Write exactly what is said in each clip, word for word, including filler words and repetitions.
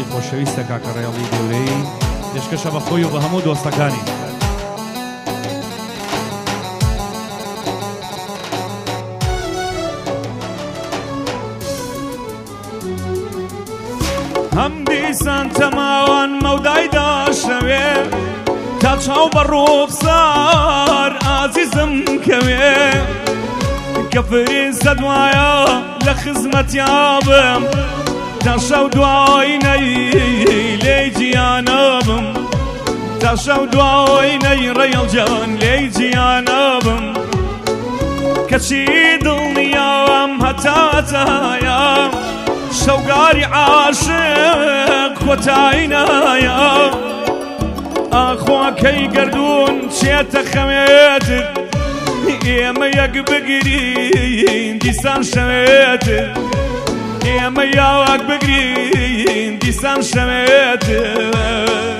خەڵی خۆشەویستە کاکە ڕێڵی گەورەی پێشکەشە بە خۆی و بە هەموو دۆستەکانی. هەم دیسان تەماوان مەودای داشەوێ تا چاو بە ڕوخسار ئازیزم کەوێ کە فریسە دوایە لە خزمەتیابم تا شەو دوایینەی لێی گیانەبم تا شەو دوایینەی ڕێڵ جان لێی گیانەبم کەچی دڵنیام هەتا هەتایە شەوگاری عاشق کۆتایینایە ئاخوا کەی گەردوون چێتە خەمێتر ئێمە یەک بگرین دیسان شەوێتر ئێمە یاوەک بگرین دیسان شەوێتر.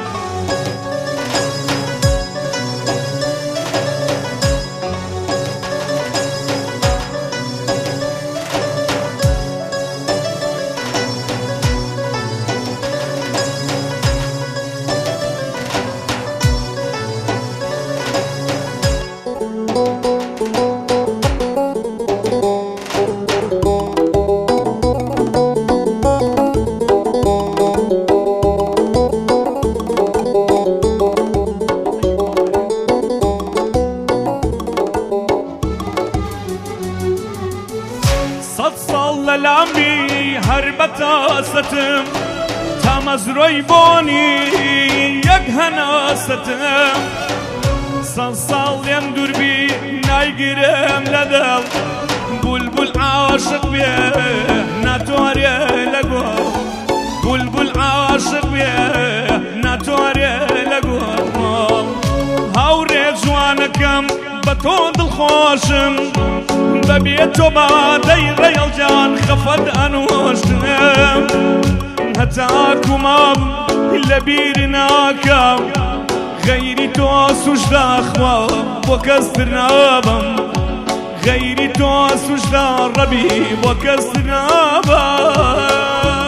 لەلامی هەر بەتاستم تا مەزرۆی بۆنی یەک هەناستم سەد ساڵ لێم دووربی نایگرم لەدڵ بولبول عاشق بێ ناتوارێ لەگۆڵ بولبول عاشق بێ ناتوارێ لەگۆڵ هاوڕێ جوانەکەم بە تۆ دڵخۆشم بەبێ تۆ بادەی ڕێڵ جان خەفەت ئەنوۆشتم هەتاکو مام لە بیر ناکەم غەیری تۆ سوشدا خوا بۆ کەستر نابم غەیری تۆ سوشدا ڕەبی بۆ کەستر نابم.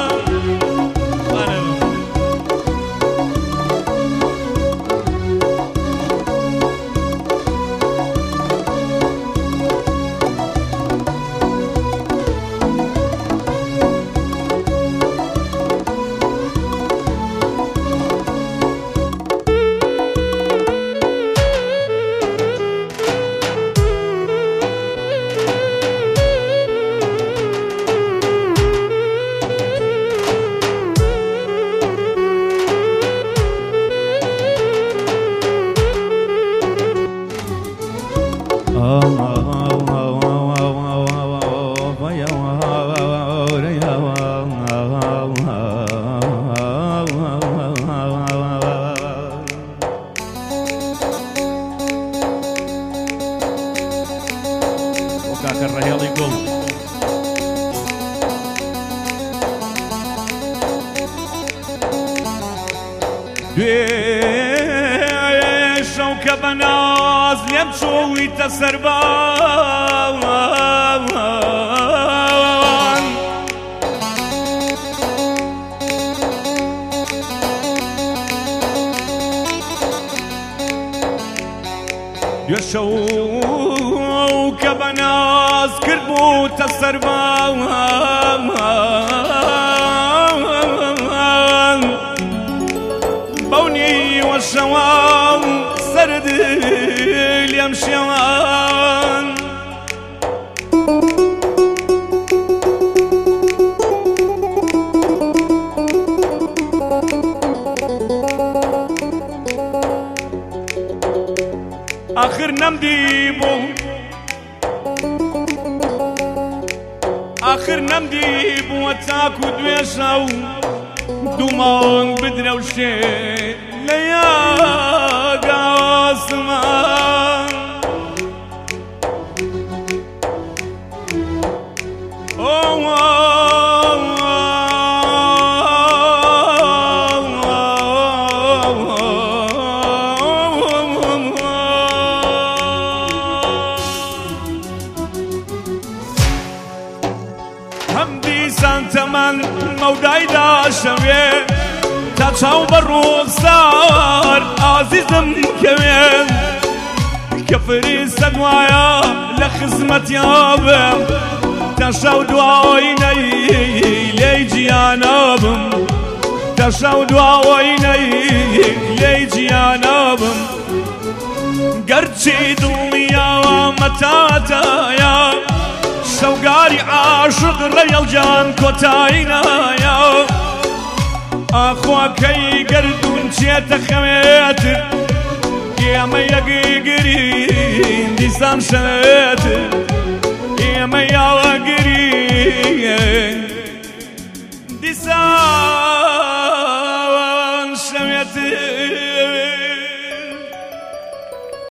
کاکە ڕێڵی گوڵ دوێ شەو کە بە ناز لێم چۆویتە سەربان دوێ شەو کە بە ناز کرد بووتە سەربان بەونی وەشەوان سەرد لێم شێوان آخر نەمدی بۆ آخر نەمدی بووە تاکو دوێ شەو دوو مانگ بدرەوشێ لە یاگاسمان هەم دیسان تەمەن مەودای داشەوێ تا چاو بەڕووسار ئازیزم کەوێم کە فریستە دوایە لە خزمەتیابم تا شەو دواوەینەی لێی گیانابم تا شەو دواوەینەی لێی گیانابم گەرچی دڵنیاوە مەتاتایە شەوگاری عاشق ڕێڵجان کۆتایی نایە ئاخواکەی گەردون چێتە خەوێتر ئێمە یەکگرین دیسان شێتر ئێمە یاوەگرین دیسان